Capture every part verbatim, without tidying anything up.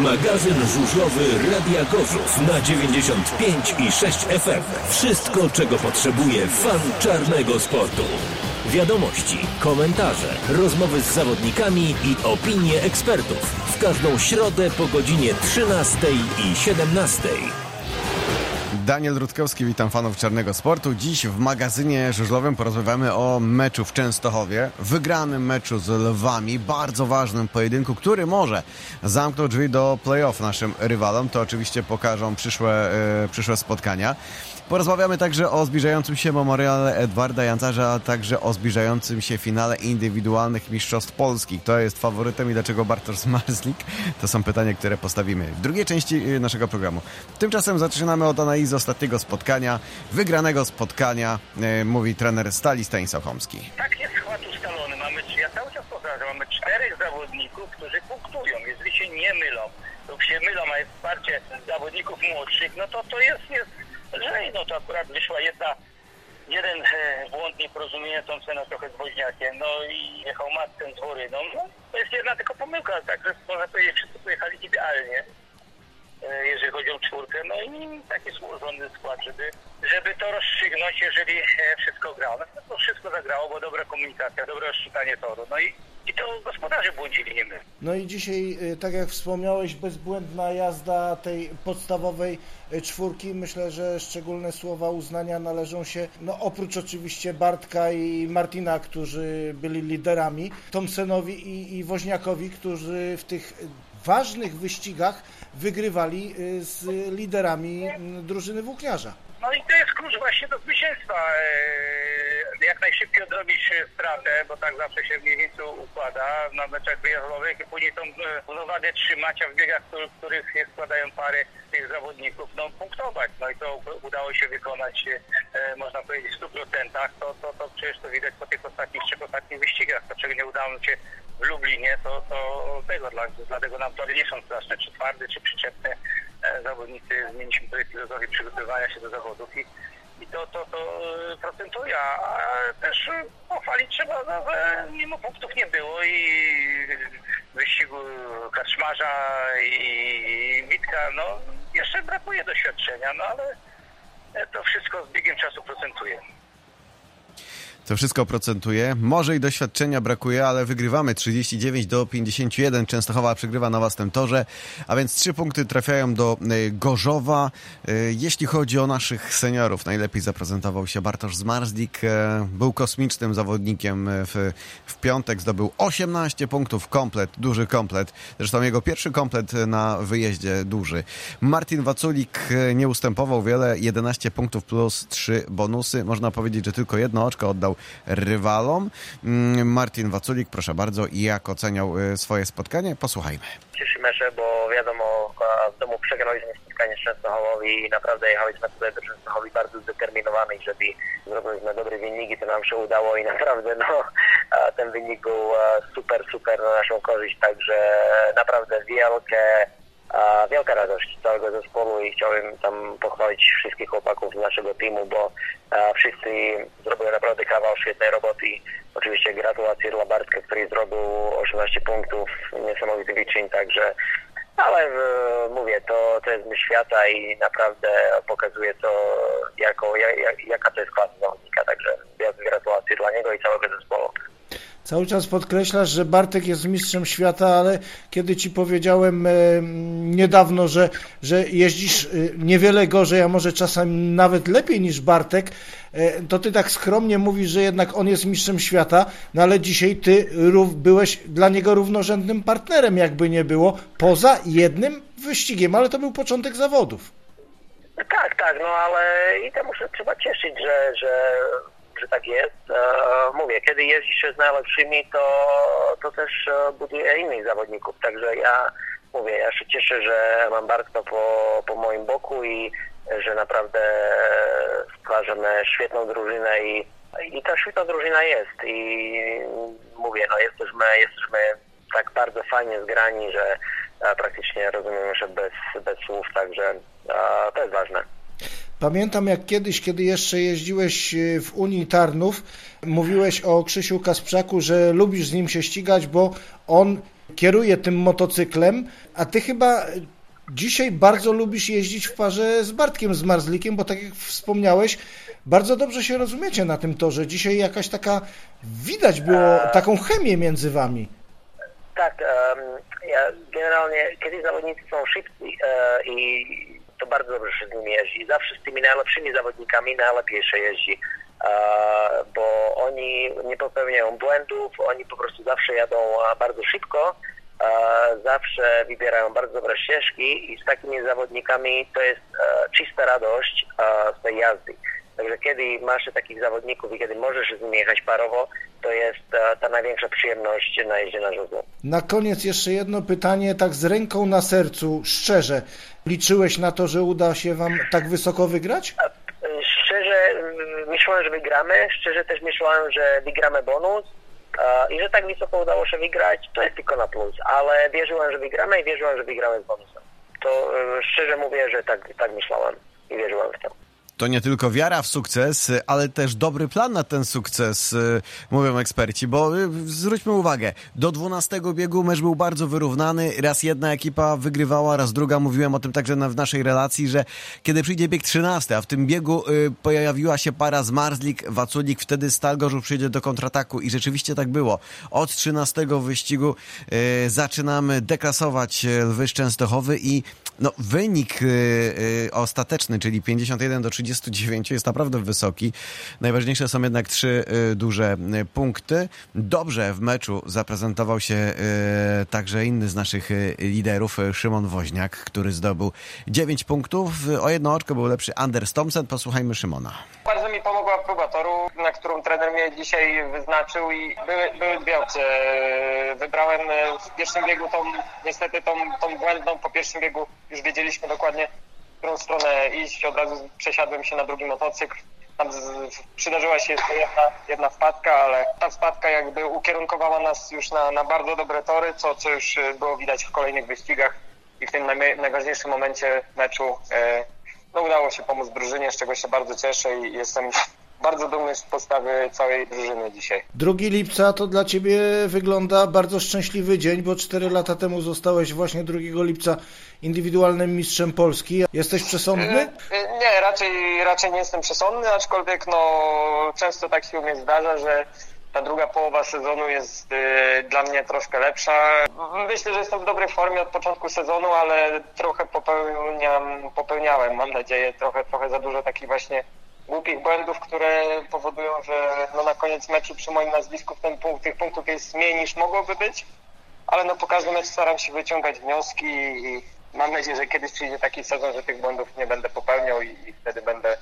Magazyn żużlowy Radia Gorzów na dziewięćdziesiąt pięć i sześć F M. Wszystko, czego potrzebuje fan czarnego sportu. Wiadomości, komentarze, rozmowy z zawodnikami i opinie ekspertów. W każdą środę po godzinie trzynastej i siedemnastej. Daniel Rutkowski, witam fanów czarnego sportu. Dziś w magazynie żużlowym porozmawiamy o meczu w Częstochowie, wygranym meczu z Lwami, bardzo ważnym pojedynku, który może zamknął drzwi do play-off naszym rywalom. To oczywiście pokażą przyszłe, e, przyszłe spotkania. Porozmawiamy także o zbliżającym się memoriale Edwarda Jancarza, a także o zbliżającym się finale indywidualnych Mistrzostw Polski. Kto jest faworytem i dlaczego Bartosz Zmarzlik? To są pytania, które postawimy w drugiej części naszego programu. Tymczasem zaczynamy od analizy ostatniego spotkania, wygranego spotkania, e, mówi trener Stali Stanisław Chomski. Tak jest skład ustalony. Mamy, ja cały czas powtarzam, mamy czterech zawodników, którzy punktują. Jeżeli się nie mylą lub się mylą, a jest wsparcie zawodników młodszych, no to to jest... jest lżej, no to akurat wyszła jedna, jeden e, błąd nieporozumienia Thompsona trochę z Woźniakiem, no i jechał Madsen z Woryną, no to jest jedna tylko pomyłka, także można powiedzieć, wszyscy pojechali idealnie, e, jeżeli chodzi o czwórkę, no i taki złożony skład, żeby, żeby to rozstrzygnąć, jeżeli e, wszystko grało. No to wszystko zagrało, bo dobra komunikacja, dobre rozstrzyganie toru, no i I to gospodarze błądzili, nie my. No i dzisiaj, tak jak wspomniałeś, bezbłędna jazda tej podstawowej czwórki. Myślę, że szczególne słowa uznania należą się, no oprócz oczywiście Bartka i Martina, którzy byli liderami, Thompsonowi i, i Woźniakowi, którzy w tych ważnych wyścigach wygrywali z liderami drużyny włókniarza. No i to jest klucz właśnie do zwycięstwa. Jak najszybciej odrobić stratę, bo tak zawsze się mniej więcej układa na meczach wyjazdowych i później tą równowagę trzymać, a w biegach, w których się składają pary tych zawodników, no punktować. No i to udało się wykonać, e, można powiedzieć, w stu procentach. To, to, to przecież to widać po tych ostatnich trzech ostatnich wyścigach. To czego nie udało się w Lublinie, to, to tego, dla, dlatego nam tory nie są straszne, czy twarde, czy przyczepne. E, zawodnicy zmieniliśmy tutaj filozofię przygotowywania się do zawodów i I to, to, to procentuje, a też pochwalić trzeba, no, że mimo punktów nie było i wyścigu Kaczmarza i Witka, no jeszcze brakuje doświadczenia, no ale to wszystko z biegiem czasu procentuje. To wszystko procentuje. Może i doświadczenia brakuje, ale wygrywamy trzydzieści dziewięć do pięćdziesięciu jeden. Częstochowa przegrywa na własnym torze, a więc trzy punkty trafiają do Gorzowa. Jeśli chodzi o naszych seniorów, najlepiej zaprezentował się Bartosz Zmarzlik. Był kosmicznym zawodnikiem w, w piątek, zdobył osiemnaście punktów, komplet, duży komplet. Zresztą jego pierwszy komplet na wyjeździe duży. Martin Waculik nie ustępował wiele, jedenaście punktów plus trzy bonusy. Można powiedzieć, że tylko jedno oczko oddał rywalom. Martin Waculik, proszę bardzo, jak oceniał swoje spotkanie? Posłuchajmy. Cieszy mecze, bo wiadomo, w domu przegraliśmy spotkanie z Częstochowowi i naprawdę jechaliśmy tutaj do Częstochowi bardzo zdeterminowani, żeby zrobić na dobry wynik i to nam się udało i naprawdę no, ten wynik był super, super na naszą korzyść, także naprawdę wielkie A wielka radość całego zespołu i chciałbym tam pochwalić wszystkich chłopaków z naszego teamu, bo a, wszyscy zrobili naprawdę kawał świetnej roboty. Oczywiście gratulacje dla Bartka, który zrobił osiemnaście punktów, niesamowity wyczyn, także ale w, mówię, to, to jest myśl świata i naprawdę pokazuje to, jako, jak, jaka to jest klasa zawodnika, także wielkie gratulacje dla niego i całego zespołu. Cały czas podkreślasz, że Bartek jest mistrzem świata, ale kiedy ci powiedziałem e, niedawno, że, że jeździsz e, niewiele gorzej, a może czasami nawet lepiej niż Bartek, e, to ty tak skromnie mówisz, że jednak on jest mistrzem świata, no ale dzisiaj ty rów, byłeś dla niego równorzędnym partnerem, jakby nie było, poza jednym wyścigiem, ale to był początek zawodów. Tak, tak, no ale i temu się trzeba cieszyć, że, że że tak jest. E, mówię, kiedy jeździsz z najlepszymi, to, to też buduje innych zawodników. Także ja mówię, ja się cieszę, że mam Bartka po, po moim boku i że naprawdę stwarzamy świetną drużynę i, i ta świetna drużyna jest. I mówię, no jesteśmy, jesteśmy tak bardzo fajnie zgrani, że praktycznie rozumiemy się bez, bez słów, także e, to jest ważne. Pamiętam jak kiedyś, kiedy jeszcze jeździłeś w Unii Tarnów, mówiłeś o Krzysiu Kasprzaku, że lubisz z nim się ścigać, bo on kieruje tym motocyklem, a ty chyba dzisiaj bardzo lubisz jeździć w parze z Bartkiem Zmarzlikiem, bo tak jak wspomniałeś, bardzo dobrze się rozumiecie na tym torze. Dzisiaj jakaś taka, widać było taką chemię między wami. Tak, um, ja generalnie, kiedy zawodnicy są szybcy e, i to bardzo dobrze się z nimi jeździ. Zawsze z tymi najlepszymi zawodnikami najlepiej się jeździ, e, bo oni nie popełniają błędów, oni po prostu zawsze jadą bardzo szybko, e, zawsze wybierają bardzo dobre ścieżki i z takimi zawodnikami to jest e, czysta radość e, z tej jazdy. Także kiedy masz takich zawodników i kiedy możesz z nimi jechać parowo, to jest ta, ta największa przyjemność na jeździe na żużlu. Na koniec jeszcze jedno pytanie, tak z ręką na sercu, szczerze. Liczyłeś na to, że uda się wam tak wysoko wygrać? Szczerze myślałem, że wygramy, szczerze też myślałem, że wygramy bonus i że tak wysoko udało się wygrać, to jest tylko na plus, ale wierzyłem, że wygramy i wierzyłem, że wygramy z bonusem. To szczerze mówię, że tak, tak myślałem i wierzyłem w to. To nie tylko wiara w sukces, ale też dobry plan na ten sukces, mówią eksperci, bo zwróćmy uwagę, do dwunastego biegu mecz był bardzo wyrównany, raz jedna ekipa wygrywała, raz druga, mówiłem o tym także w naszej relacji, że kiedy przyjdzie bieg trzynasty, a w tym biegu y, pojawiła się para Zmarzlik-Waculik, wtedy Stal Gorzów przyjdzie do kontrataku i rzeczywiście tak było. Od trzynastego wyścigu y, zaczynamy deklasować Lwy z Częstochowy i no, wynik y, y, ostateczny, czyli pięćdziesiąt jeden do trzydziestu dziewięciu jest naprawdę wysoki. Najważniejsze są jednak trzy y, duże y, punkty. Dobrze w meczu zaprezentował się y, także inny z naszych y, liderów, y, Szymon Woźniak, który zdobył dziewięć punktów. O jedno oczko był lepszy Anders Thompson. Posłuchajmy Szymona. Bardzo mi pomogła próba toru, na którą trener mnie dzisiaj wyznaczył i były, były dwie opcje. Wybrałem w pierwszym biegu tą, niestety tą, tą błędną, po pierwszym biegu już wiedzieliśmy dokładnie, w którą stronę iść. Od razu przesiadłem się na drugi motocykl. Tam z, przydarzyła się jeszcze jedna, jedna wpadka, ale ta wpadka jakby ukierunkowała nas już na, na bardzo dobre tory, co, co już było widać w kolejnych wyścigach i w tym naj, najważniejszym momencie meczu e, no, udało się pomóc drużynie, z czego się bardzo cieszę i jestem bardzo dumny z postawy całej drużyny dzisiaj. drugiego lipca to dla ciebie wygląda bardzo szczęśliwy dzień, bo cztery lata temu zostałeś właśnie drugiego lipca indywidualnym mistrzem Polski. Jesteś przesądny? Nie, raczej, raczej nie jestem przesądny, aczkolwiek no, często tak się u mnie zdarza, że ta druga połowa sezonu jest y, dla mnie troszkę lepsza. Myślę, że jestem w dobrej formie od początku sezonu, ale trochę popełniam, popełniałem, mam nadzieję, trochę, trochę za dużo takich właśnie głupich błędów, które powodują, że no, na koniec meczu przy moim nazwisku ten punkt, tych punktów jest mniej niż mogłoby być, ale no, po każdym meczu staram się wyciągać wnioski i mam nadzieję, że kiedyś przyjdzie taki sezon, że tych błędów nie będę popełniał i, i wtedy będę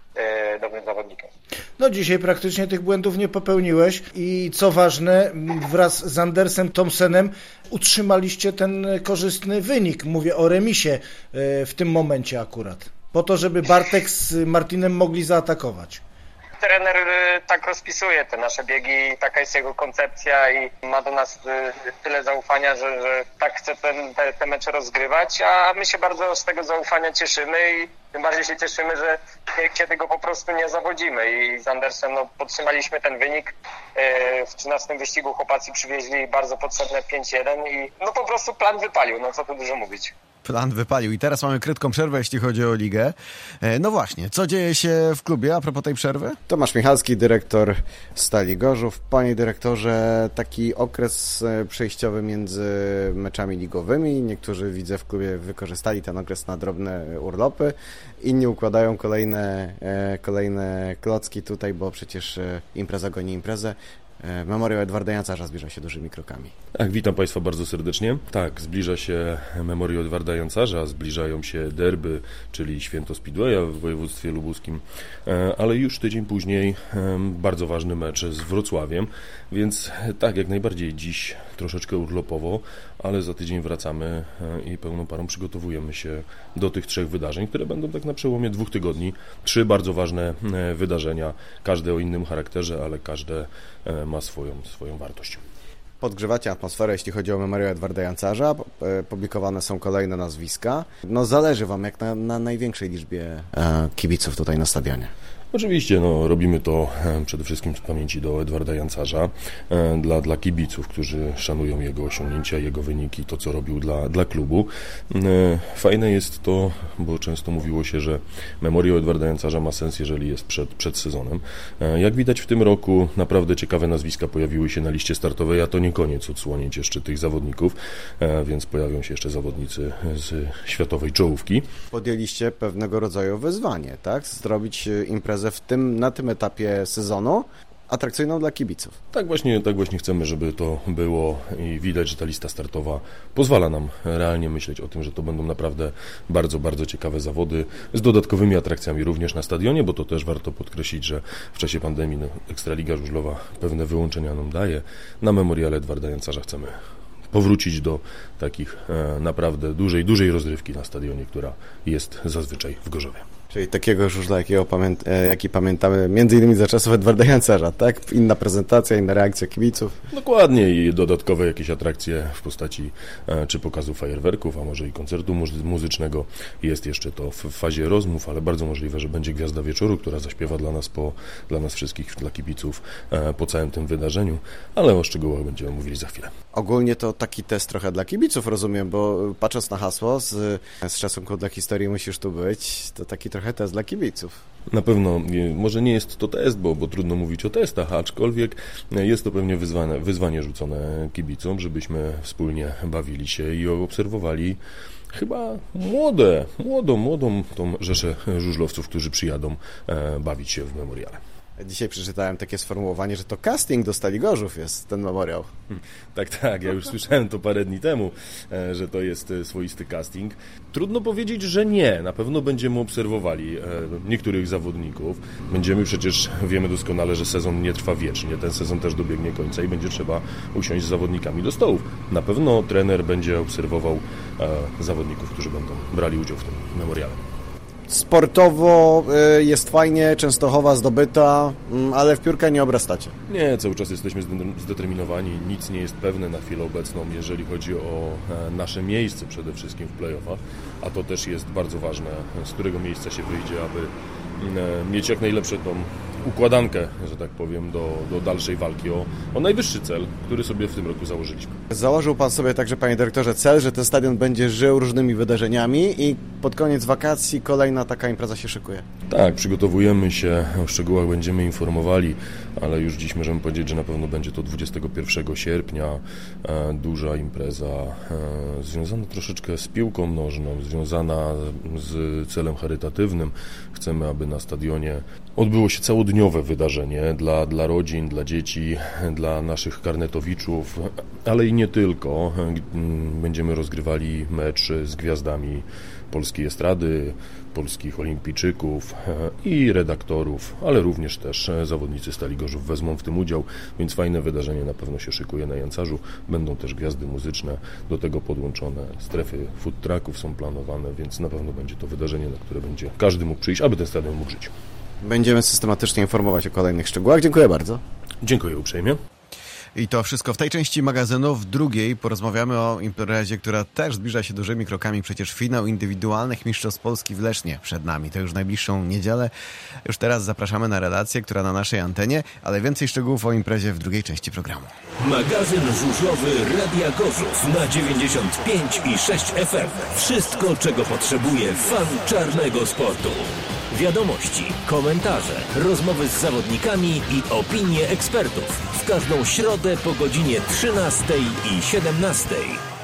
e, dobrym zawodnikiem. No dzisiaj praktycznie tych błędów nie popełniłeś i co ważne, wraz z Andersem Thompsonem utrzymaliście ten korzystny wynik. Mówię o remisie w tym momencie akurat. Po to, żeby Bartek z Martinem mogli zaatakować. Trener tak rozpisuje te nasze biegi, taka jest jego koncepcja i ma do nas tyle zaufania, że, że tak chce ten, te, te mecze rozgrywać, a my się bardzo z tego zaufania cieszymy i tym bardziej się cieszymy, że kiedy go po prostu nie zawodzimy i z Andersem no, podtrzymaliśmy ten wynik. W trzynastym wyścigu chłopacy przywieźli bardzo potrzebne pięć jeden i no po prostu plan wypalił, no co tu dużo mówić. Plan wypalił. I teraz mamy krótką przerwę, jeśli chodzi o ligę. No właśnie, co dzieje się w klubie a propos tej przerwy? Tomasz Michalski, dyrektor Stali Gorzów. Panie dyrektorze, taki okres przejściowy między meczami ligowymi. Niektórzy, widzę, w klubie wykorzystali ten okres na drobne urlopy. Inni układają kolejne, kolejne klocki tutaj, bo przecież impreza goni imprezę. Memoriał Edwarda Jancarza zbliża się dużymi krokami. Tak, witam Państwa bardzo serdecznie. Tak, zbliża się Memoriał Edwarda Jancarza, zbliżają się derby, czyli Święto Speedwaya w województwie lubuskim, ale już tydzień później bardzo ważny mecz z Wrocławiem, więc tak, jak najbardziej dziś troszeczkę urlopowo, ale za tydzień wracamy i pełną parą przygotowujemy się do tych trzech wydarzeń, które będą tak na przełomie dwóch tygodni. Trzy bardzo ważne wydarzenia, każde o innym charakterze, ale każde ma swoją, swoją wartość. Podgrzewacie atmosferę, jeśli chodzi o Memoriał Edwarda Jancarza. Publikowane są kolejne nazwiska. No zależy Wam jak na, na największej liczbie e, kibiców tutaj na stadionie. Oczywiście, no, robimy to przede wszystkim z pamięci do Edwarda Jancarza, dla, dla kibiców, którzy szanują jego osiągnięcia, jego wyniki, to co robił dla, dla klubu. Fajne jest to, bo często mówiło się, że memoriał Edwarda Jancarza ma sens, jeżeli jest przed, przed sezonem. Jak widać w tym roku naprawdę ciekawe nazwiska pojawiły się na liście startowej, a to nie koniec odsłonięć jeszcze tych zawodników, więc pojawią się jeszcze zawodnicy z światowej czołówki. Podjęliście pewnego rodzaju wyzwanie, tak? Zrobić imprezę w tym, na tym etapie sezonu atrakcyjną dla kibiców. Tak właśnie, tak właśnie chcemy, żeby to było i widać, że ta lista startowa pozwala nam realnie myśleć o tym, że to będą naprawdę bardzo, bardzo ciekawe zawody z dodatkowymi atrakcjami również na stadionie, bo to też warto podkreślić, że w czasie pandemii no, Ekstraliga Żużlowa pewne wyłączenia nam daje. Na memoriale Edwarda Jancarza chcemy powrócić do takich e, naprawdę dużej, dużej rozrywki na stadionie, która jest zazwyczaj w Gorzowie. Czyli takiego żużla, jakiego pamięt, jaki pamiętamy między innymi za czasów Edwarda Jancarza, tak? Inna prezentacja, inna reakcja kibiców. Dokładnie i dodatkowe jakieś atrakcje w postaci e, czy pokazu fajerwerków, a może i koncertu muzy- muzycznego. Jest jeszcze to w fazie rozmów, ale bardzo możliwe, że będzie Gwiazda Wieczoru, która zaśpiewa dla nas, po, dla nas wszystkich, dla kibiców e, po całym tym wydarzeniu, ale o szczegółach będziemy mówili za chwilę. Ogólnie to taki test trochę dla kibiców, rozumiem, bo patrząc na hasło z, z szacunku dla historii musisz tu być, to taki trochę test dla kibiców. Na pewno, może nie jest to test, bo, bo trudno mówić o testach, aczkolwiek jest to pewnie wyzwanie, wyzwanie rzucone kibicom, żebyśmy wspólnie bawili się i obserwowali chyba młode, młodą, młodą tą rzeszę żużlowców, którzy przyjadą e, bawić się w memoriale. Dzisiaj przeczytałem takie sformułowanie, że to casting do Stali Gorzów jest ten memoriał. Tak, tak, ja już słyszałem to parę dni temu, że to jest swoisty casting. Trudno powiedzieć, że nie. Na pewno będziemy obserwowali niektórych zawodników. Będziemy przecież, wiemy doskonale, że sezon nie trwa wiecznie. Ten sezon też dobiegnie końca i będzie trzeba usiąść z zawodnikami do stołów. Na pewno trener będzie obserwował zawodników, którzy będą brali udział w tym memoriale. Sportowo jest fajnie, Częstochowa zdobyta, ale w piórkę nie obrastacie. Nie, cały czas jesteśmy zdeterminowani, nic nie jest pewne na chwilę obecną, jeżeli chodzi o nasze miejsce przede wszystkim w play-offach, a to też jest bardzo ważne, z którego miejsca się wyjdzie, aby mieć jak najlepszą tą układankę, że tak powiem, do, do dalszej walki o, o najwyższy cel, który sobie w tym roku założyliśmy. Założył Pan sobie także, Panie Dyrektorze, cel, że ten stadion będzie żył różnymi wydarzeniami i pod koniec wakacji kolejna taka impreza się szykuje. Tak, przygotowujemy się, o szczegółach będziemy informowali, ale już dziś możemy powiedzieć, że na pewno będzie to dwudziestego pierwszego sierpnia, e, duża impreza e, związana troszeczkę z piłką nożną, związana z celem charytatywnym. Chcemy, aby na stadionie odbyło się całodniowe wydarzenie dla, dla rodzin, dla dzieci, dla naszych karnetowiczów, ale i nie tylko. Będziemy rozgrywali mecz z gwiazdami polskiej estrady, polskich olimpijczyków i redaktorów, ale również też zawodnicy Stali Gorzów wezmą w tym udział, więc fajne wydarzenie na pewno się szykuje na Jancarzu. Będą też gwiazdy muzyczne, do tego podłączone strefy food trucków są planowane, więc na pewno będzie to wydarzenie, na które będzie każdy mógł przyjść, aby ten stadion mógł żyć. Będziemy systematycznie informować o kolejnych szczegółach. Dziękuję bardzo. Dziękuję uprzejmie. I to wszystko w tej części magazynu. W drugiej porozmawiamy o imprezie, która też zbliża się dużymi krokami. Przecież finał indywidualnych Mistrzostw Polski w Lesznie przed nami. To już w najbliższą niedzielę. Już teraz zapraszamy na relację, która na naszej antenie, ale więcej szczegółów o imprezie w drugiej części programu. Magazyn żużlowy Radia Gorzów na dziewięćdziesiąt pięć i sześć F M. Wszystko, czego potrzebuje fan czarnego sportu. Wiadomości, komentarze, rozmowy z zawodnikami i opinie ekspertów. W każdą środę po godzinie trzynastej i siedemnastej.